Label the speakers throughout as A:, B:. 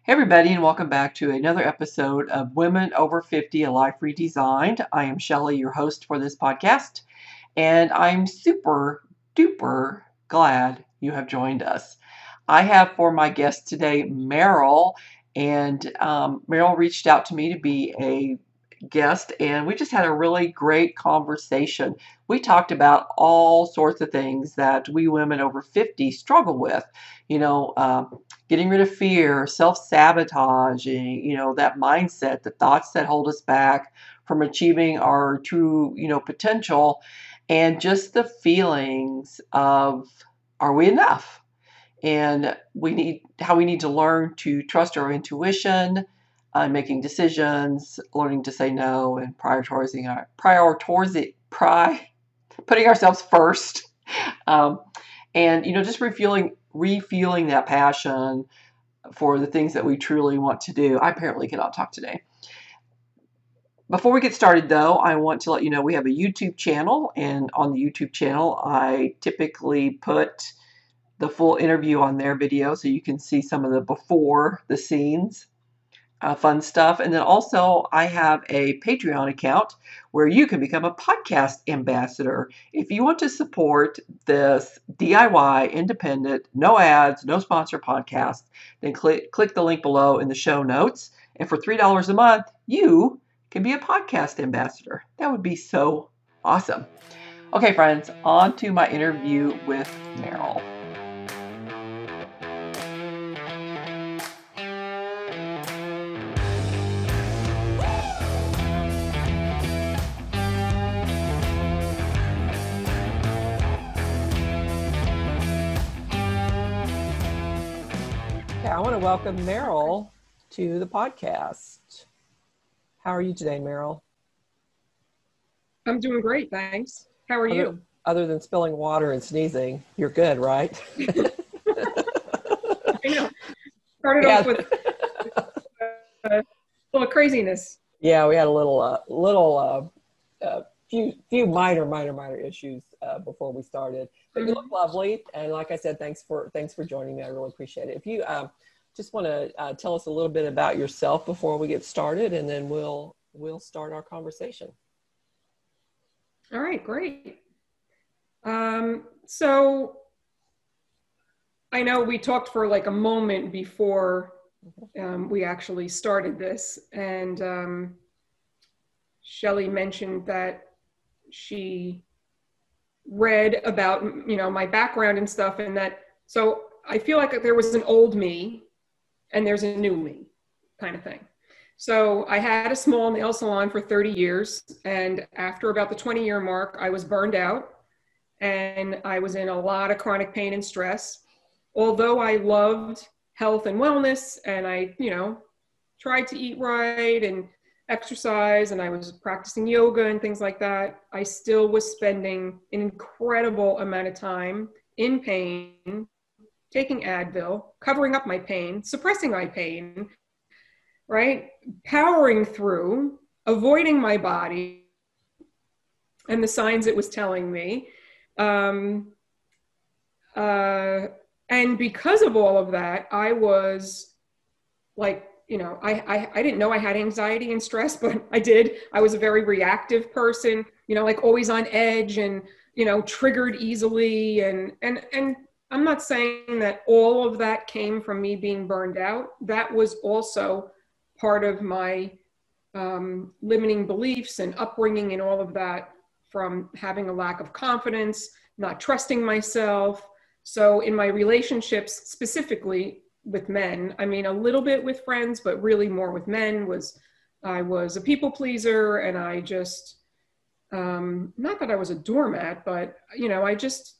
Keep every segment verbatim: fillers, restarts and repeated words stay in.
A: Hey, everybody, and welcome back to another episode of Women Over fifty, A Life Redesigned. I am Shelley, your host for this podcast, and I'm super duper glad you have joined us. I have for my guest today Meryl, and um, Meryl reached out to me to be a guest, and we just had a really great conversation. We talked about all sorts of things that we women over fifty struggle with, you know, uh, getting rid of fear, self-sabotaging, you know, that mindset, the thoughts that hold us back from achieving our true, you know, potential, and just the feelings of, are we enough? And we need how we need to learn to trust our intuition, uh, making decisions, learning to say no, and prioritizing our prioritizing pri putting ourselves first, um, and you know just refueling refueling that passion for the things that we truly want to do. I apparently cannot talk today. Before we get started, though, I want to let you know we have a YouTube channel, and on the YouTube channel, I typically put the full interview on their video so you can see some of the before the scenes uh, fun stuff. And then also I have a Patreon account where you can become a podcast ambassador. If you want to support this D I Y, independent, no ads, no sponsor podcast, then click, click the link below in the show notes. And for three dollars a month, you can be a podcast ambassador. That would be so awesome. Okay, friends, on to my interview with Meryl. I want to welcome Meryl to the podcast. How are you today, Meryl?
B: I'm doing great, thanks. How are
A: other,
B: you?
A: Other than spilling water and sneezing, you're good, right?
B: I know. Started yeah. off with a little craziness.
A: Yeah, we had a little, uh, little, uh, uh, few, few minor, minor, minor issues uh, before we started. But mm-hmm. You look lovely, and like I said, thanks for thanks for joining me. I really appreciate it. If you um, just want to uh, tell us a little bit about yourself before we get started, and then we'll we'll start our conversation.
B: All right, great. Um, so I know we talked for like a moment before um, we actually started this, and um, Shelley mentioned that she read about, you know, my background and stuff, and that, so I feel like there was an old me and there's a new me kind of thing. So I had a small nail salon for thirty years, and after about the twenty year mark, I was burned out and I was in a lot of chronic pain and stress. Although I loved health and wellness, and I, you know, tried to eat right and exercise, and I was practicing yoga and things like that, I still was spending an incredible amount of time in pain, taking Advil, covering up my pain, suppressing my pain, right? Powering through, avoiding my body and the signs it was telling me. Um, uh, and because of all of that, I was like, you know, I, I, I didn't know I had anxiety and stress, but I did. I was a very reactive person, you know, like always on edge and, you know, triggered easily. And, and, and I'm not saying that all of that came from me being burned out. That was also part of my um, limiting beliefs and upbringing and all of that, from having a lack of confidence, not trusting myself. So in my relationships, specifically with men, I mean, a little bit with friends, but really more with men, was I was a people pleaser, and I just, um, not that I was a doormat, but, you know, I just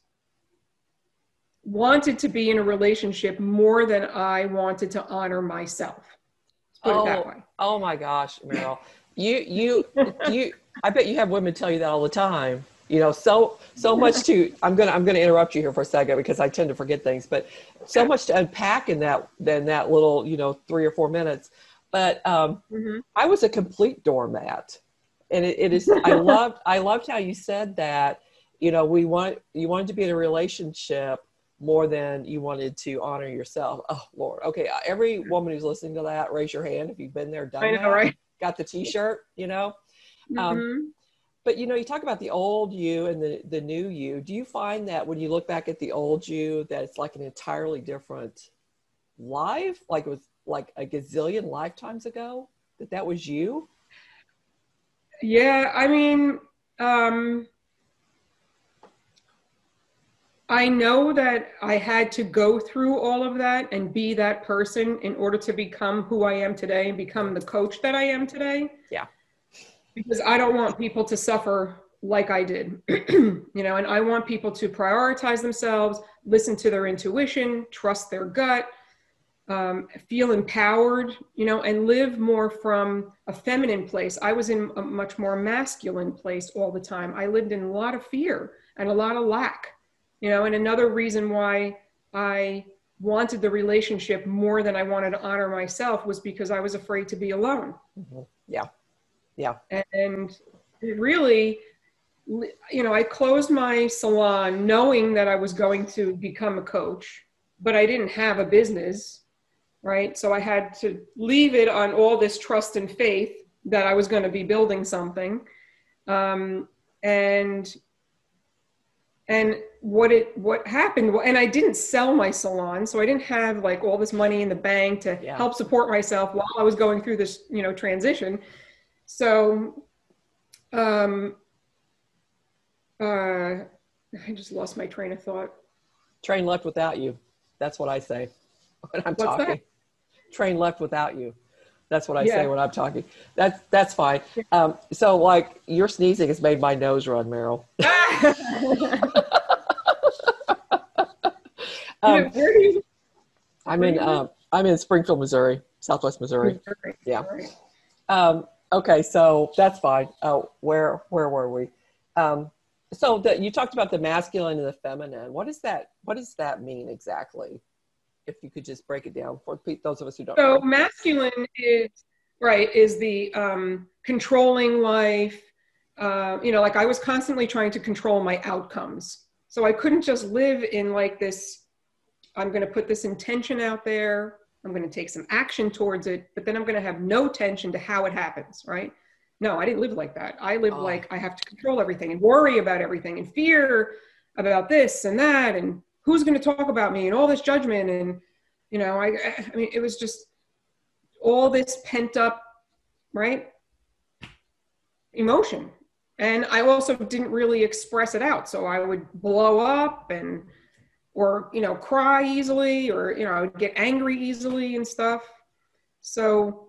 B: wanted to be in a relationship more than I wanted to honor myself. Let's put
A: oh,
B: it that way.
A: Oh my gosh, Meryl. you, you, you, I bet you have women tell you that all the time. You know, so so much to, I'm gonna I'm gonna interrupt you here for a second because I tend to forget things, but so much to unpack in that in that little, you know, three or four minutes. But um, mm-hmm. I was a complete doormat, and it, it is. I loved I loved how you said that. You know, we want you wanted to be in a relationship
C: more than you wanted to honor yourself. Oh, Lord. Okay. Every woman who's listening to that, raise your hand if you've been there, done
B: I know,
C: that.
B: right?
C: Got the t-shirt, you know? Um,
B: Mm-hmm.
C: but, you know, you talk about the old you and the, the new you. Do you find that when you look back at the old you, that it's like an entirely different life? Like it was like a gazillion lifetimes ago that that was you?
B: Yeah, I mean, um, I know that I had to go through all of that and be that person in order to become who I am today and become the coach that I am today.
C: Yeah.
B: Because I don't want people to suffer like I did, you know, and I want people to prioritize themselves, listen to their intuition, trust their gut, um, feel empowered, you know, and live more from a feminine place. I was in a much more masculine place all the time. I lived in a lot of fear and a lot of lack, you know, and another reason why I wanted the relationship more than I wanted to honor myself was because I was afraid to be alone.
C: Mm-hmm. Yeah. Yeah.
B: And it really, you know, I closed my salon knowing that I was going to become a coach, but I didn't have a business, right? So I had to leave it on all this trust and faith that I was going to be building something. Um, and and what it what happened, and I didn't sell my salon, so I didn't have like all this money in the bank to
C: Yeah.
B: help support myself while I was going through this, you know, transition. So, um, uh, I just lost my train of thought.
C: Train left without you. That's what I say when I'm
B: What's
C: talking.
B: that?
C: Train left without you. That's what I
B: Yeah.
C: say when I'm talking. That's that's fine. Um, so like your sneezing has made my nose run, Meryl. um,
B: Where do you?
C: I'm in um, I'm in Springfield, Missouri, Southwest Missouri.
B: Missouri.
C: Yeah.
B: Right.
C: Um, okay, so that's fine. Oh, where where were we? Um, so the, you talked about the masculine and the feminine. What does that What does that mean exactly? If you could just break it down for those of us who don't
B: So
C: know.
B: masculine is right is the um, controlling life. Uh, you know, like I was constantly trying to control my outcomes, so I couldn't just live in like this. I'm going to put this intention out there. I'm going to take some action towards it, but then I'm going to have no attention to how it happens, right? No, I didn't live like that. I lived
C: Oh.
B: like I have to control everything and worry about everything and fear about this and that and who's going to talk about me and all this judgment. And, you know, I, I mean, it was just all this pent up, right, emotion. And I also didn't really express it out. So I would blow up and or, you know, cry easily, or, you know, I would get angry easily and stuff. So,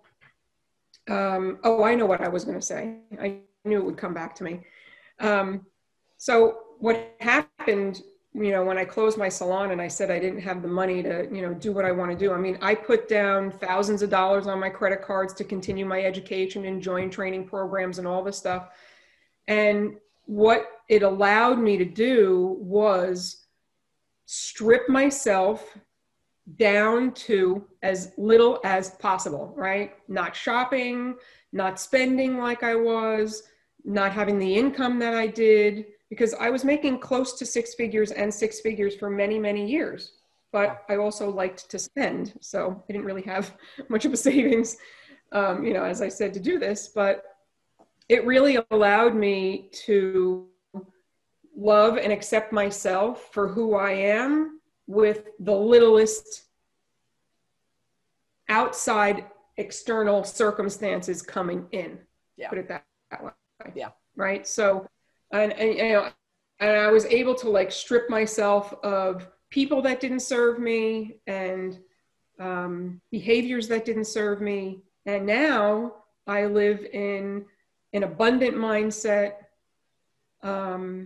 B: um, oh, I know what I was going to say. I knew it would come back to me. Um, so what happened, you know, when I closed my salon and I said I didn't have the money to, you know, do what I want to do. I mean, I put down thousands of dollars on my credit cards to continue my education and join training programs and all this stuff. And what it allowed me to do was strip myself down to as little as possible, right? Not shopping, not spending like I was, not having the income that I did, because I was making close to six figures and six figures for many, many years. But I also liked to spend, so I didn't really have much of a savings, um, you know, as I said, to do this. But it really allowed me to love and accept myself for who I am with the littlest outside external circumstances coming in.
C: Yeah.
B: Put it that, that way.
C: Yeah.
B: Right. So, and, and, you know, and I was able to like strip myself of people that didn't serve me and um, behaviors that didn't serve me. And now I live in an abundant mindset. Um,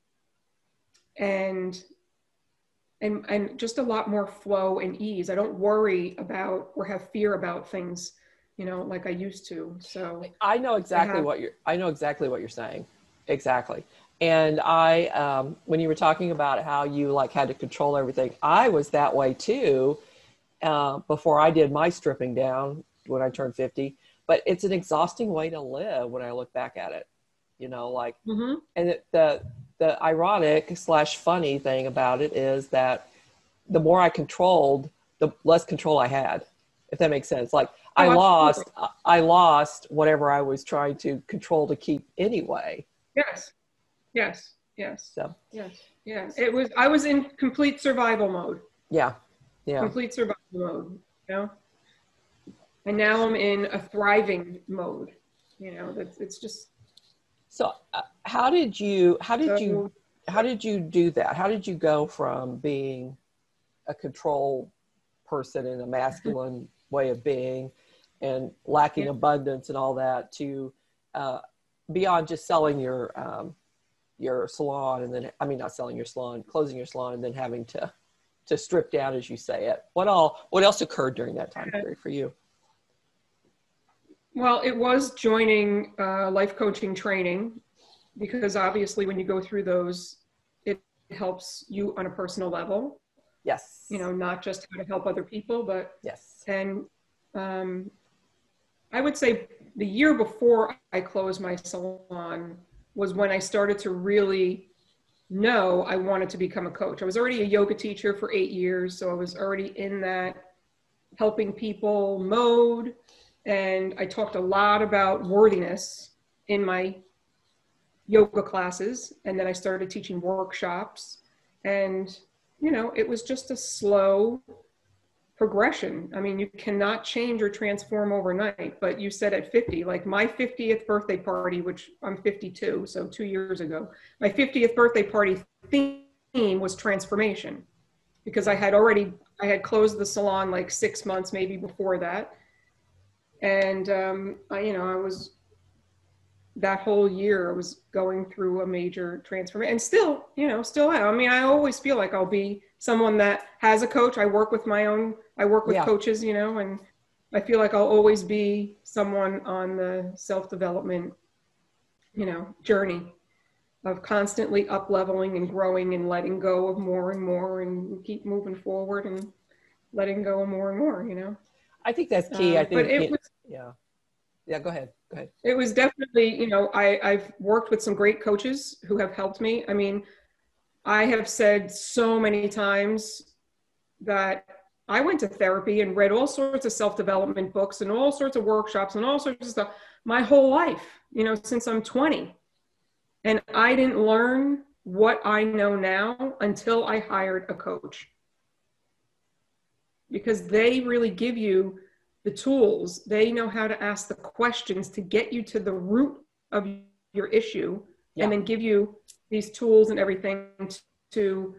B: and and and just a lot more flow and ease. I don't worry about or have fear about things, you know, like I used to. So
C: I know exactly
B: have,
C: what you're I know exactly what you're saying. Exactly. And I um when you were talking about how you like had to control everything, I was that way too, uh, before I did my stripping down when I turned fifty. But it's an exhausting way to live when I look back at it. You know, like
B: mm-hmm.
C: and it, the the ironic slash funny thing about it is that the more I controlled, the less control I had, if that makes sense. Like I
B: Oh,
C: lost,
B: absolutely.
C: I lost whatever I was trying to control to keep anyway.
B: Yes, yes, yes,
C: So,
B: yes, yeah. It was, I was in complete survival mode,
C: yeah, yeah.
B: complete survival mode, you know? And now I'm in a thriving mode, you know, that's, it's just.
C: So uh, how did you, how did
B: so,
C: you, how did you do that? How did you go from being a control person in a masculine way of being and lacking
B: Yeah.
C: abundance and all that to uh, beyond just selling your um, your salon and then I mean not selling your salon, closing your salon and then having to to strip down as you say it. What all what else occurred during that time period for you?
B: Well, it was joining uh, life coaching training, because obviously when you go through those, it helps you on a personal level.
C: Yes.
B: You know, not just how to help other people, but
C: yes.
B: And um, I would say the year before I closed my salon was when I started to really know I wanted to become a coach. I was already a yoga teacher for eight years, so I was already in that helping people mode. And I talked a lot about worthiness in my yoga classes. And then I started teaching workshops. And, you know, it was just a slow progression. I mean, you cannot change or transform overnight, but you said at fifty, like my fiftieth birthday party, which I'm fifty-two, so two years ago, my fiftieth birthday party theme was transformation, because I had already, I had closed the salon like six months maybe before that. And, um, I, you know, I was, that whole year I was going through a major transformation and still, you know, still am. I mean, I always feel like I'll be someone that has a coach. I work with my own, I work with
C: Yeah.
B: coaches, you know, and I feel like I'll always be someone on the self-development, you know, journey of constantly up leveling and growing and letting go of more and more and keep moving forward and letting go of more and more, you know.
C: I think that's key.
B: Um,
C: I think,
B: but it
C: it,
B: was,
C: yeah. Yeah, go ahead. Go ahead.
B: It was definitely, you know, I, I've worked with some great coaches who have helped me. I mean, I have said so many times that I went to therapy and read all sorts of self-development books and all sorts of workshops and all sorts of stuff my whole life, you know, since I'm twenty. And I didn't learn what I know now until I hired a coach, because they really give you the tools. They know how to ask the questions to get you to the root of your issue,
C: Yeah.
B: and then give you these tools and everything to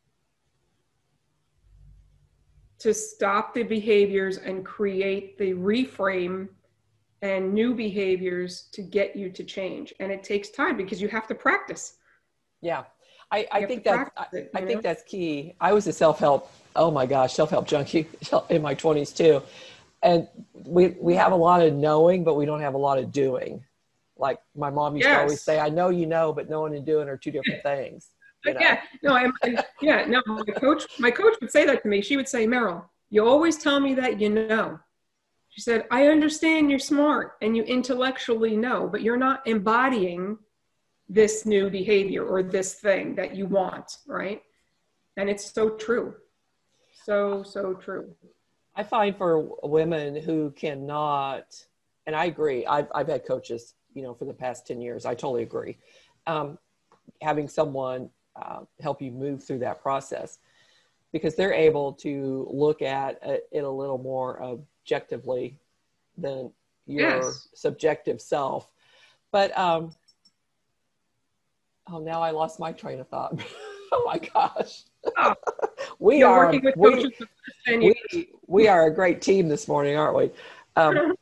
B: to stop the behaviors and create the reframe and new behaviors to get you to change. And it takes time because you have to practice.
C: Yeah. I, I
B: You have
C: think
B: to
C: that's, I,
B: practice it,
C: I
B: you
C: think
B: know?
C: that's key. I was a self-help, oh my gosh, self-help junkie in my twenties too. And we, we have a lot of knowing, but we don't have a lot of doing. Like my mom used to always
B: Yes.
C: say, I know you know, but knowing and doing are two different things. You know?
B: Yeah, no, I'm, and yeah, no, my coach, my coach would say that to me. She would say, Meryl, you always tell me that you know. She said, I understand you're smart and you intellectually know, but you're not embodying this new behavior or this thing that you want, right? And it's so true. So, so true.
C: I find for women who cannot, and I agree, I've, I've had coaches, you know, for the past ten years. I totally agree. Um, having someone uh, help you move through that process, because they're able to look at it a little more objectively than your
B: Yes.
C: subjective self. But, um, oh, now I lost my train of thought. Oh my gosh.
B: Oh,
C: we
B: you're
C: are,
B: working with
C: we,
B: coaches for ten years.
C: we, we are a great team this morning, aren't we? Um,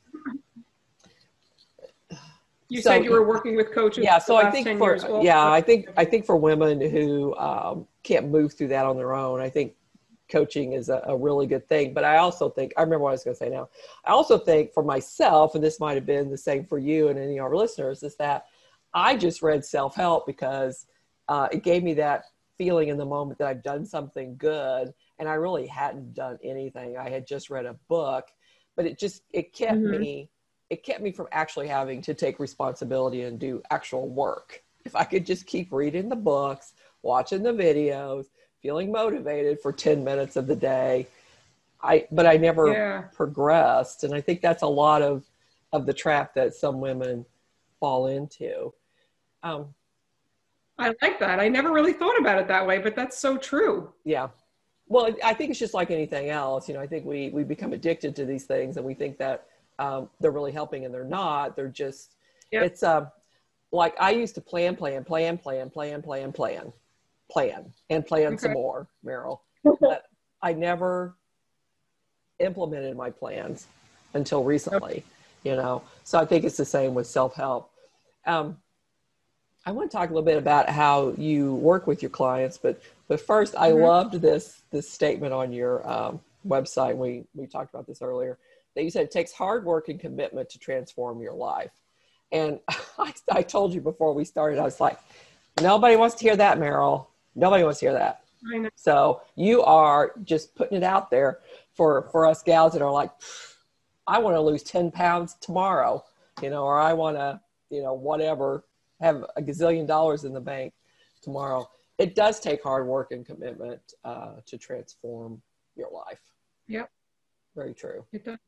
B: You
C: so,
B: said you were working with coaches
C: yeah,
B: for
C: so
B: the
C: I
B: last
C: think
B: ten
C: for,
B: years. Also.
C: yeah, I think, I think for women who um, can't move through that on their own, I think coaching is a, a really good thing. But I also think, I remember what I was going to say now. I also think for myself, and this might've been the same for you and any of our listeners, is that I just read self-help because uh, it gave me that feeling in the moment that I've done something good, and I really hadn't done anything. I had just read a book, but it just, it kept
B: Mhm.
C: me, it kept me from actually having to take responsibility and do actual work. If I could just keep reading the books, watching the videos, feeling motivated for ten minutes of the day. I, but I never
B: Yeah.
C: progressed. And I think that's a lot of, of the trap that some women fall into. Um,
B: I like that. I never really thought about it that way, but that's so true.
C: yeah. Well, I think it's just like anything else. You know, I think we, we become addicted to these things and we think that um, they're really helping, and they're not. They're just,
B: Yep.
C: it's um, like I used to plan, plan, plan, plan, plan, plan, plan, plan, and plan
B: Okay.
C: some more, Meryl. But I never implemented my plans until recently, you know? So I think it's the same with self-help. Um, I want to talk a little bit about how you work with your clients, but but first, I
B: Mhm.
C: loved this this statement on your um, website. We we talked about this earlier. That you said it takes hard work and commitment to transform your life. And I, I told you before we started, I was like, nobody wants to hear that, Meryl. Nobody wants to hear that.
B: I know.
C: So you are just putting it out there for for us gals that are like, I want to lose ten pounds tomorrow, you know, or I want to, you know, whatever, have a gazillion dollars in the bank tomorrow. It does take hard work and commitment uh, to transform your life.
B: Yep.
C: Very true.
B: It does.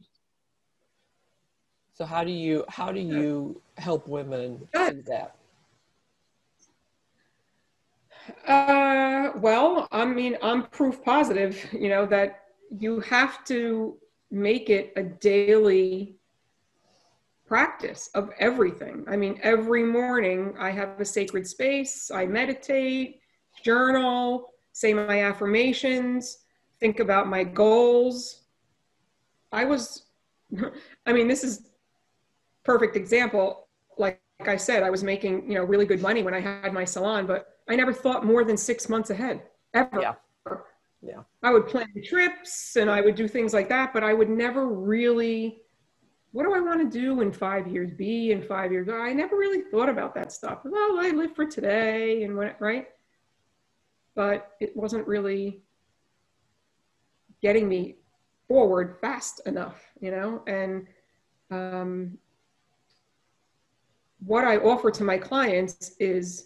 C: So how do you, how do you help women
B: Good.
C: see that?
B: Uh, well, I mean, I'm proof positive, you know, that you have to make it a daily practice of everything. I mean, every morning I have a sacred space, I meditate, journal, say my affirmations, think about my goals. I was, I mean, this is perfect example. Like, like I said, I was making, you know, really good money when I had my salon, but I never thought more than six months ahead, ever.
C: Yeah. Yeah.
B: I would plan trips and I would do things like that, but I would never really, what do I want to do in five years, be in five years? I never really thought about that stuff. Well, I live for today and what, right? But it wasn't really getting me forward fast enough, you know? And um, what I offer to my clients is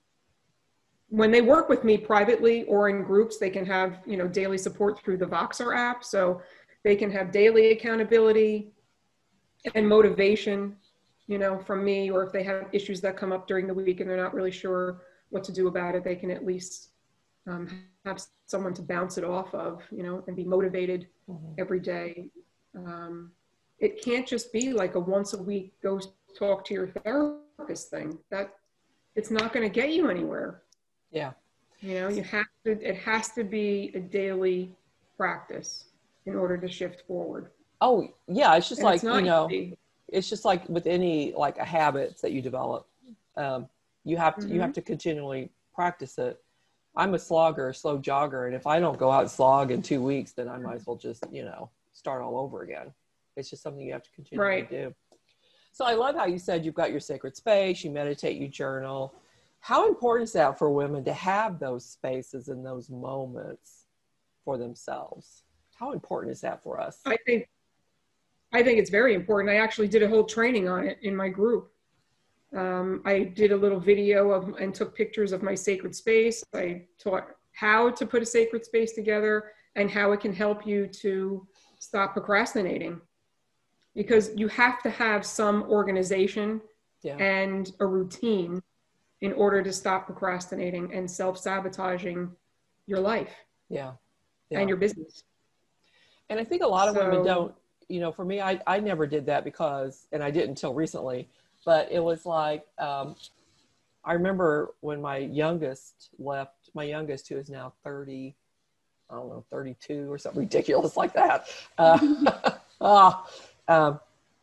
B: when they work with me privately or in groups, they can have, you know, daily support through the Voxer app. So they can have daily accountability and motivation, you know, from me, or if they have issues that come up during the week and they're not really sure what to do about it, they can at least um, have someone to bounce it off of, you know, and be motivated mm-hmm. every day. Um, it can't just be like a once a week go talk to your therapist thing. That it's not going to get you anywhere.
C: Yeah.
B: You know, you have to, it has to be a daily practice in order to shift forward.
C: Oh yeah. It's just and like, it's you know, easy. It's just like with any, like a habits that you develop, um, you have to, mm-hmm. you have to continually practice it. I'm a slogger, a slow jogger. And if I don't go out and slog in two weeks, then I might as well just, you know, start all over again. It's just something you have to continually
B: right.
C: do. So I love how you said you've got your sacred space, you meditate, you journal. How important is that for women to have those spaces and those moments for themselves? How important is that for us?
B: I think, I think it's very important. I actually did a whole training on it in my group. Um, I did a little video of and took pictures of my sacred space. I taught how to put a sacred space together and how it can help you to stop procrastinating. Because you have to have some organization yeah. and a routine in order to stop procrastinating and self-sabotaging your life
C: yeah. yeah.
B: and your business.
C: And I think a lot of so, women don't, you know, for me, I, I never did that because, and I didn't until recently, but it was like, um, I remember when my youngest left, my youngest who is now thirty, I don't know, thirty-two or something ridiculous like that. Uh, oh, um,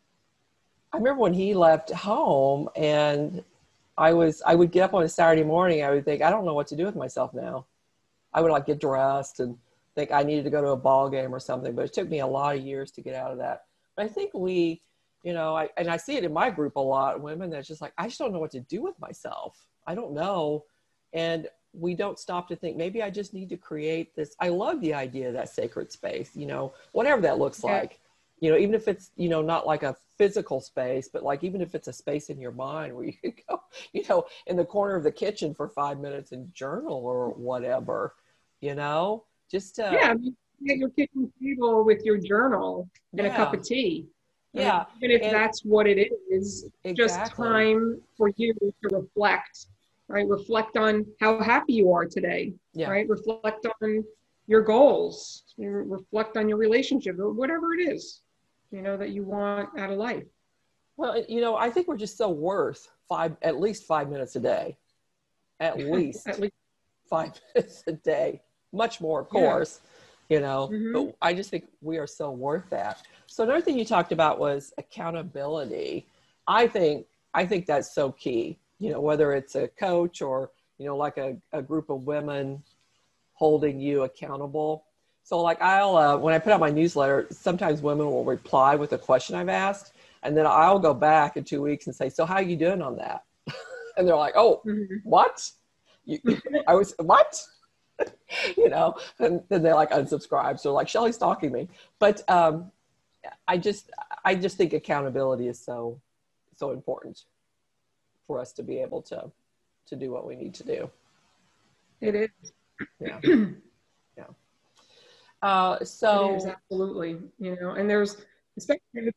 C: I remember when he left home and I was, I would get up on a Saturday morning. I would think, I don't know what to do with myself now. I would like get dressed and think I needed to go to a ball game or something, but it took me a lot of years to get out of that. But I think we, you know, I, and I see it in my group a lot, women that's just like, I just don't know what to do with myself. I don't know. And we don't stop to think, maybe I just need to create this. I love the idea of that sacred space, you know, whatever that looks yeah. like. You know, even if it's, you know, not like a physical space, but like, even if it's a space in your mind where you could go, you know, in the corner of the kitchen for five minutes and journal or whatever. you know, just to,
B: Yeah, I mean, at your kitchen table with your journal and a cup
C: yeah,
B: of tea. I mean,
C: yeah.
B: even if
C: And
B: that's what it is, just
C: exactly.
B: time for you to reflect, right? Reflect on how happy you are today,
C: Yeah.
B: right? Reflect on your goals, you reflect on your relationship, or whatever it is, you know, that you want out of life.
C: Well, you know, I think we're just so worth five, at least five minutes a day, at
B: At
C: least
B: least,
C: five minutes a day, much more, of
B: yeah.
C: course, you know,
B: Mm-hmm.
C: but I just think we are so worth that. So another thing you talked about was accountability. I think, I think that's so key, you know, whether it's a coach or, you know, like a, a group of women holding you accountable. So like I'll, uh, when I put out my newsletter, sometimes women will reply with a question I've asked, and then I'll go back in two weeks and say, so how are you doing on that? And they're like, oh,
B: Mm-hmm.
C: what? You, I was, what? You know, and then they like unsubscribe. So like, Shelly's stalking me. But um, I just, I just think accountability is so, so important for us to be able to, to do what we need to do.
B: It is.
C: Yeah. Yeah. Uh, so
B: It is, absolutely. You know, and there's, especially,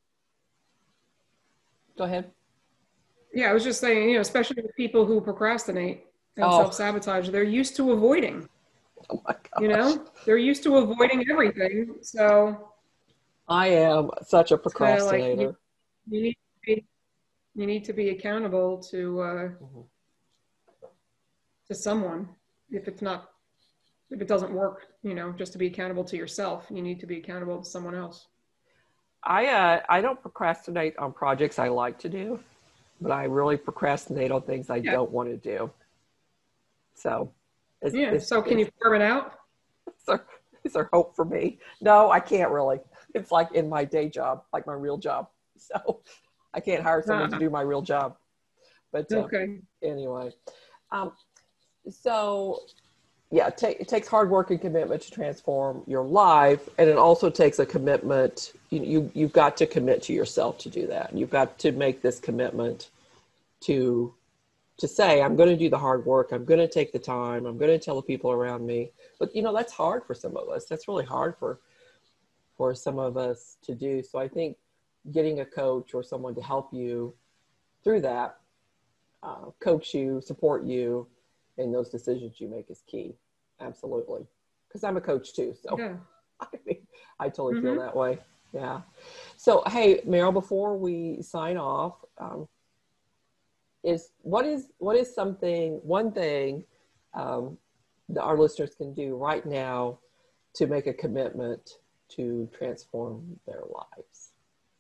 C: go ahead.
B: yeah, I was just saying, you know, especially with people who procrastinate and
C: Oh.
B: self-sabotage, they're used to avoiding.
C: Oh my gosh.
B: You know, they're used to avoiding everything. So
C: I am such a
B: it's kind of like
C: procrastinator.
B: you, you need to be, you need to be accountable to uh,
C: Mhm.
B: to someone. If it's not, if it doesn't work, you know, just to be accountable to yourself, you need to be accountable to someone else.
C: I uh, I don't procrastinate on projects I like to do, but I really procrastinate on things I
B: Yeah.
C: don't want to do. So, is,
B: Yeah.
C: is,
B: So can
C: is,
B: you carve it out?
C: is, there, is there hope for me? No, I can't really. It's like in my day job, like my real job. So I can't hire someone
B: Ah,
C: to do my real job. But uh,
B: okay.
C: anyway, um, so yeah, it, ta- it takes hard work and commitment to transform your life, and it also takes a commitment. You, you you've got to commit to yourself to do that. You've got to make this commitment to to say, I'm going to do the hard work. I'm going to take the time. I'm going to tell the people around me. But you know, that's hard for some of us. That's really hard for for some of us to do. So I think getting a coach or someone to help you through that, uh, coach you, support you in those decisions you make is key. Absolutely. Because I'm a coach too. So
B: Yeah.
C: I mean, I totally
B: Mm-hmm.
C: feel that way. Yeah. So, hey, Meryl, before we sign off, um, is what is what is something, one thing um, that our listeners can do right now to make a commitment to transform their lives?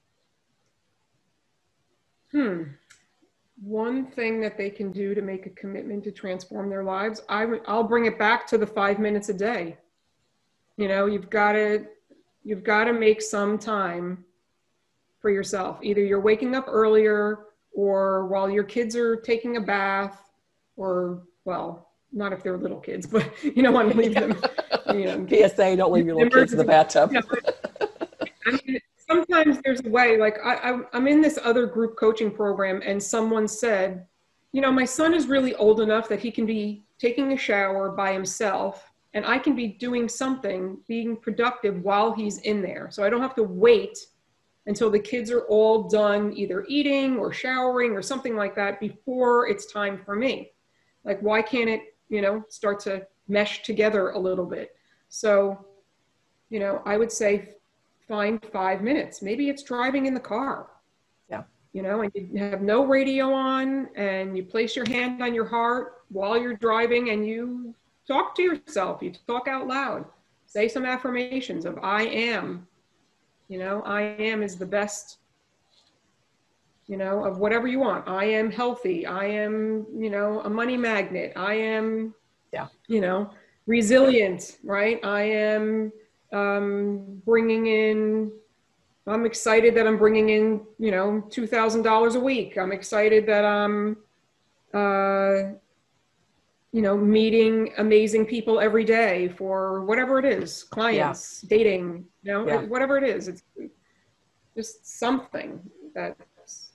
B: Hmm. One thing that they can do to make a commitment to transform their lives, I w- I'll bring it back to the five minutes a day. You know, you've got to, you've got to make some time for yourself. Either you're waking up earlier, or while your kids are taking a bath, or, well, not if they're little kids, but you don't want to leave them, you know.
C: P S A, don't leave your little kids in the bathtub.
B: You know, I mean, sometimes there's a way, like I, I, I'm in this other group coaching program, and someone said, you know, my son is really old enough that he can be taking a shower by himself, and I can be doing something, being productive while he's in there. So I don't have to wait until the kids are all done either eating or showering or something like that before it's time for me. Like, why can't it, you know, start to mesh together a little bit? So, you know, I would say find five minutes. Maybe it's driving in the car.
C: Yeah.
B: You know, and you have no radio on, and you place your hand on your heart while you're driving, and you talk to yourself. You talk out loud. Say some affirmations of I am. You know, I am is the best, you know, of whatever you want. I am healthy. I am, you know, a money magnet. I am,
C: Yeah.
B: you know, resilient, right? I am um, bringing in, I'm excited that I'm bringing in, you know, two thousand dollars a week. I'm excited that I'm, uh, you know, meeting amazing people every day for whatever it is, clients, yeah. dating, you know, yeah. whatever it is. It's just something that's,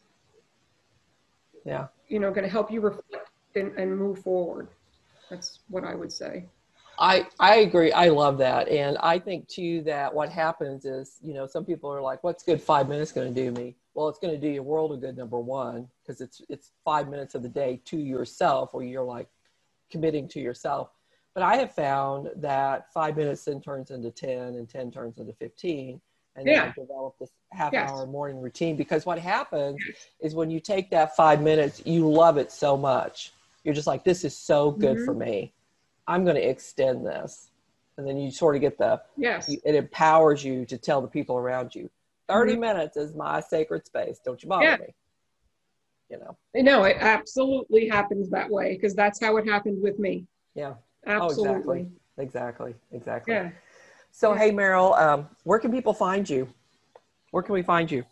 C: yeah,
B: you know, going to help you reflect and, and move forward. That's what I would say.
C: I, I agree. I love that. And I think too that what happens is, you know, some people are like, what's good five minutes going to do me? Well, it's going to do your world a good, number one, because it's, it's five minutes of the day to yourself, where you're like committing to yourself. But I have found that five minutes then turns into ten, and ten turns into fifteen. And then
B: Yeah.
C: I've developed this half
B: Yes.
C: hour morning routine, because what happens is when you take that five minutes, you love it so much. You're just like, this is so good
B: Mhm.
C: for me. I'm going to extend this. And then you sort of get the,
B: Yes.
C: you, it empowers you to tell the people around you, thirty
B: Mhm.
C: minutes is my sacred space. Don't you bother
B: Yeah.
C: me. You know?
B: No, it absolutely happens that way, because that's how it happened with me.
C: Yeah.
B: Absolutely.
C: Oh, exactly. Exactly. Exactly.
B: Yeah.
C: So,
B: Yeah.
C: hey, Meryl, um, where can people find you? Where can we find you?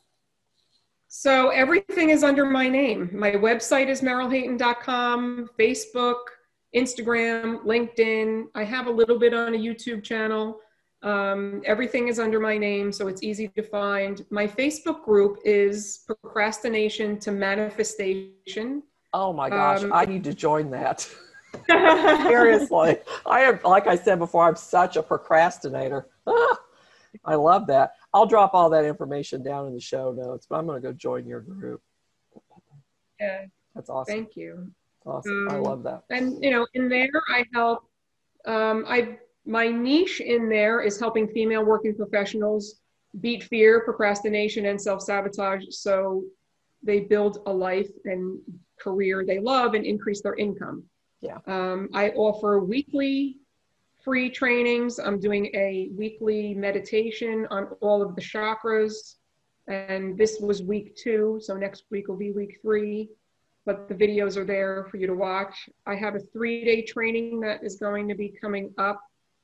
B: So everything is under my name. My website is meryl hayton dot com, Facebook, Instagram, LinkedIn. I have a little bit on a YouTube channel. Um, everything is under my name, so it's easy to find. My Facebook group is Procrastination to Manifestation.
C: Oh my gosh,
B: Um,
C: I need to join that. Seriously. I am, like I said before, I'm such a procrastinator. Ah, I love that. I'll drop all that information down in the show notes, but I'm going to go join your group.
B: Yeah,
C: That's awesome.
B: thank you.
C: Awesome. I
B: Um,
C: love that.
B: And, you know, in there I help, um, I, my niche in there is helping female working professionals beat fear, procrastination, and self-sabotage, so they build a life and career they love and increase their income.
C: Yeah.
B: Um, I offer weekly free trainings. I'm doing a weekly meditation on all of the chakras, and this was week two, so next week will be week three, but the videos are there for you to watch. I have a three-day training that is going to be coming up,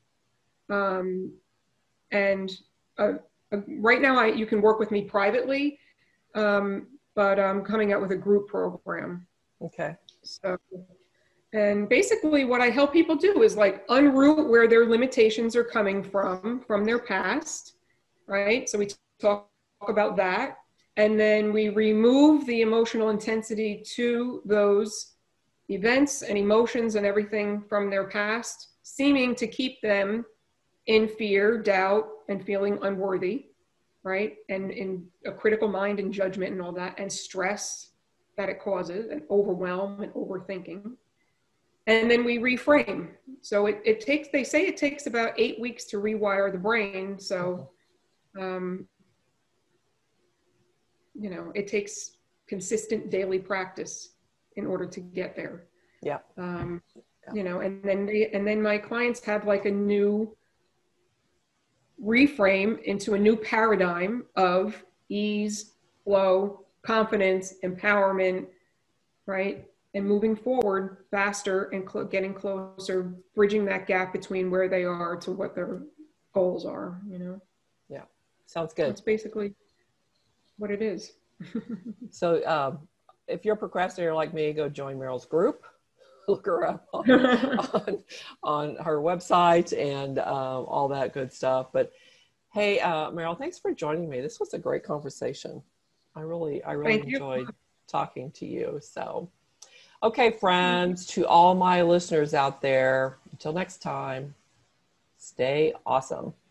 B: um, and uh, uh, right now I, you can work with me privately, um, but I'm coming out with a group program.
C: Okay.
B: So, and basically what I help people do is like unroot where their limitations are coming from, from their past, right? So we talk about that. And then we remove the emotional intensity to those events and emotions and everything from their past, seeming to keep them in fear, doubt, and feeling unworthy, right? And in a critical mind and judgment and all that, and stress that it causes, and overwhelm and overthinking. And then we reframe. So it, it takes, they say it takes about eight weeks to rewire the brain. So, um, you know, it takes consistent daily practice in order to get there.
C: Yeah.
B: Um,
C: Yeah.
B: You know, and then they, and then my clients have like a new reframe into a new paradigm of ease, flow, confidence, empowerment, right? And moving forward faster and cl- getting closer, bridging that gap between where they are to what their goals are, you know?
C: Yeah. Sounds good.
B: That's basically what it is.
C: So um, if you're a procrastinator like me, go join Meryl's group. Look her up on, on, on her website and um, all that good stuff. But hey, uh, Meryl, thanks for joining me. This was a great conversation. I really, I really
B: Thank you.
C: enjoyed talking to you. So, okay, friends, to all my listeners out there, until next time, stay awesome.